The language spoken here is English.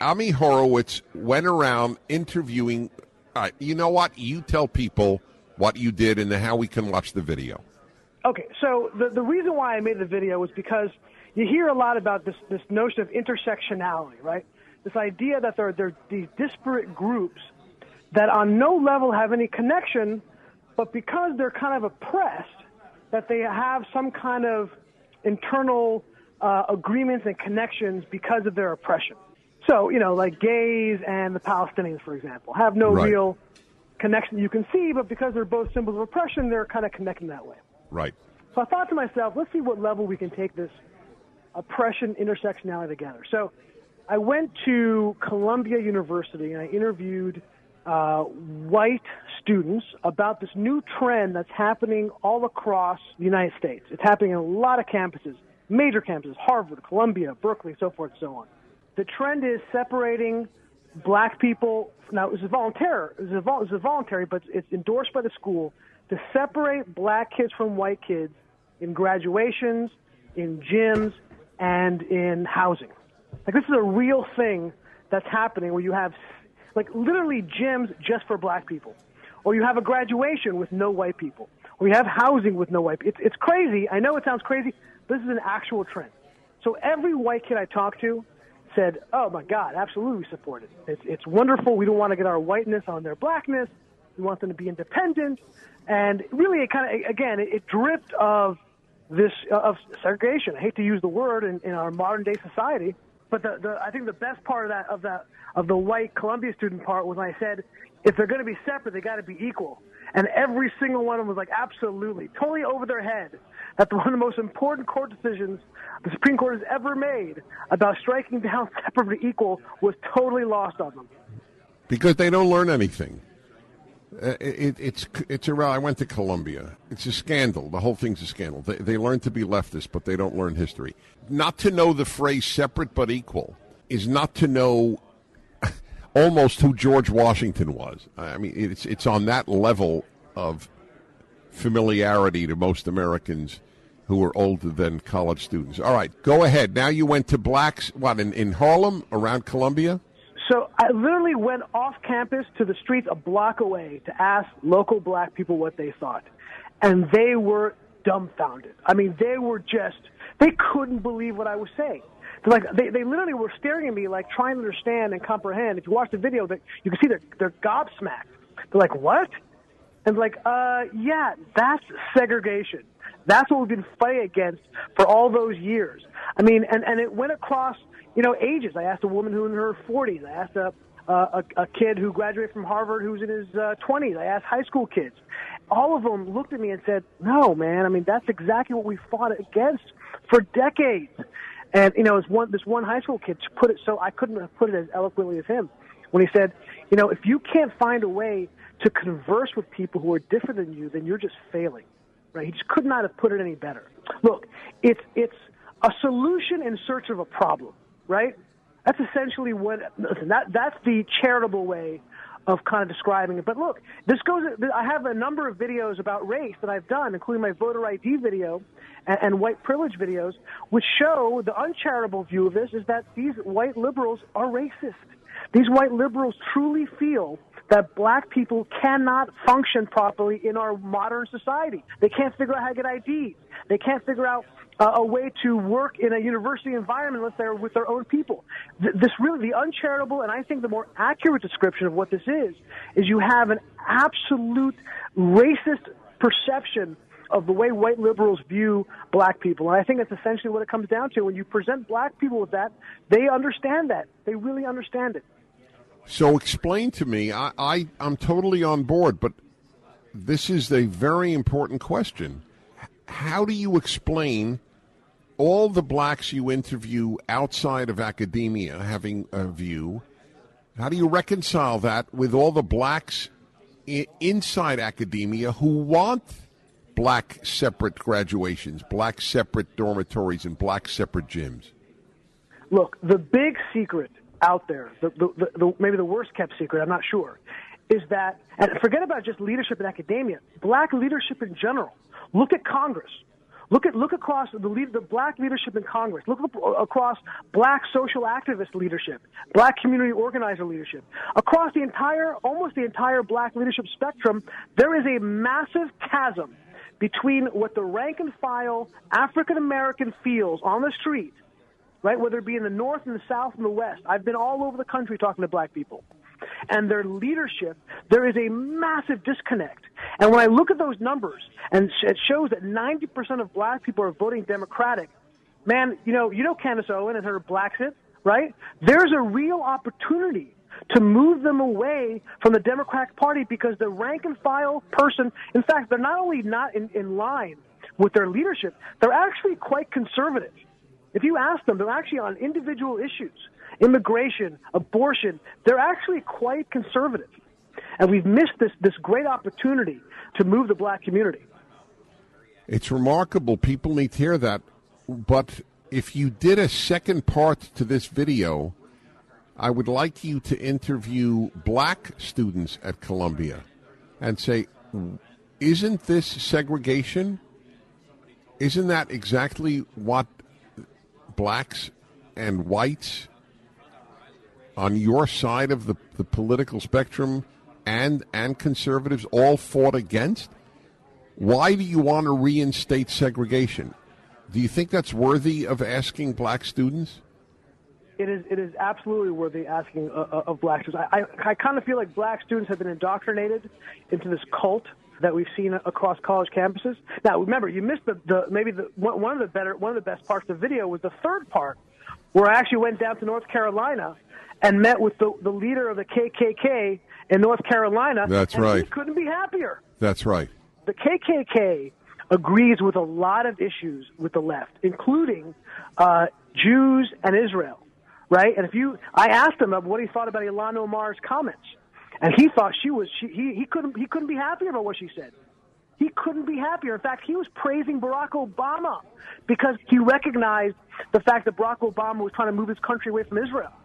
Ami Horowitz went around interviewing. You know what? You tell people what you did and how we can watch the video. Okay, so the reason why I made the video was because you hear a lot about this notion of intersectionality, right? This idea that there are these disparate groups that on no level have any connection, but because they're kind of oppressed, that they have some kind of internal agreements and connections because of their oppression. So, like gays and the Palestinians, for example, have no real connection you can see, but because they're both symbols of oppression, they're kind of connecting that way. Right. So I thought to myself, let's see what level we can take this oppression intersectionality together. So I went to Columbia University and I interviewed white students about this new trend that's happening all across the United States. It's happening in a lot of campuses, major campuses, Harvard, Columbia, Berkeley, so forth and so on. The trend is separating black people. Now, it was voluntary, but it's endorsed by the school to separate black kids from white kids in graduations, in gyms, and in housing. Like, this is a real thing that's happening where you have, like, literally gyms just for black people. Or you have a graduation with no white people. Or you have housing with no white people. It's crazy. I know it sounds crazy, but this is an actual trend. So every white kid I talked to said, oh, my God, absolutely support it. It's wonderful. We don't want to get our whiteness on their blackness. We want them to be independent. And really, it kind of, again, it dripped of this, of segregation. I hate to use the word in our modern-day society, but I think the best part of the white Columbia student part was when I said, if they're going to be separate, they got to be equal. And every single one of them was like, absolutely, totally over their head. That's one of the most important court decisions the Supreme Court has ever made about striking down separate but equal was totally lost on them. Because they don't learn anything. It's around. I went to Columbia. It's a scandal. The whole thing's a scandal. They learn to be leftists, but they don't learn history. Not to know the phrase separate but equal is not to know almost who George Washington was. I mean, it's on that level of familiarity to most Americans who are older than college students. All right, go ahead. Now you went to blacks, in Harlem, around Columbia? So I literally went off campus to the streets a block away to ask local black people what they thought. And they were dumbfounded. I mean, they couldn't believe what I was saying. They literally were staring at me like trying to understand and comprehend. If you watch the video, you can see they're gobsmacked. They're like, what? And yeah, that's segregation. That's what we've been fighting against for all those years. I mean, and it went across, ages. I asked a woman who in her 40s. I asked a kid who graduated from Harvard who's in his 20s. I asked high school kids. All of them looked at me and said, no, man, I mean, that's exactly what we fought against for decades. And, this one high school kid put it so I couldn't have put it as eloquently as him when he said, if you can't find a way to converse with people who are different than you, then you're just failing, right? He just could not have put it any better. Look, it's a solution in search of a problem, right? That's essentially that's the charitable way of kind of describing it. But look, I have a number of videos about race that I've done, including my voter ID video and white privilege videos, which show the uncharitable view of this is that these white liberals are racist. These white liberals truly feel that black people cannot function properly in our modern society. They can't figure out how to get IDs. They can't figure out a way to work in a university environment unless they're with their own people. This really, the uncharitable, and I think the more accurate description of what this is you have an absolute racist perception of the way white liberals view black people. And I think that's essentially what it comes down to. When you present black people with that, they understand that. They really understand it. So explain to me, I'm totally on board, but this is a very important question. How do you explain all the blacks you interview outside of academia having a view? How do you reconcile that with all the blacks inside academia who want black separate graduations, black separate dormitories, and black separate gyms? Look, the big secret out there, maybe the worst kept secret, I'm not sure, is that, and forget about just leadership in academia, black leadership in general. Look at Congress. Look across the black leadership in Congress. Look across black social activist leadership, black community organizer leadership. Across almost the entire black leadership spectrum, there is a massive chasm between what the rank and file African American feels on the street, right, whether it be in the North and the South and the West. I've been all over the country talking to black people. And their leadership, there is a massive disconnect. And when I look at those numbers, and it shows that 90% of black people are voting Democratic, man, you know Candace Owen and her Blaxit, right? There's a real opportunity to move them away from the Democratic Party because the rank and file person, in fact, they're not only not in line with their leadership, they're actually quite conservative. If you ask them, they're actually on individual issues, immigration, abortion, they're actually quite conservative. And we've missed this great opportunity to move the black community. It's remarkable. People need to hear that. But if you did a second part to this video, I would like you to interview black students at Columbia and say, isn't this segregation? Isn't that exactly what blacks and whites on your side of the political spectrum and conservatives all fought against? Why do you want to reinstate segregation? Do you think that's worthy of asking black students? It is absolutely worthy asking of black students. I kind of feel like black students have been indoctrinated into this cult that we've seen across college campuses. Now, remember, you missed one of the best parts of the video was the third part, where I actually went down to North Carolina and met with the leader of the KKK in North Carolina. That's right. He couldn't be happier. That's right. The KKK agrees with a lot of issues with the left, including Jews and Israel, right? And I asked him what he thought about Ilhan Omar's comments, and he thought he couldn't be happier about what she said. He couldn't be happier. In fact, he was praising Barack Obama because he recognized the fact that Barack Obama was trying to move his country away from Israel.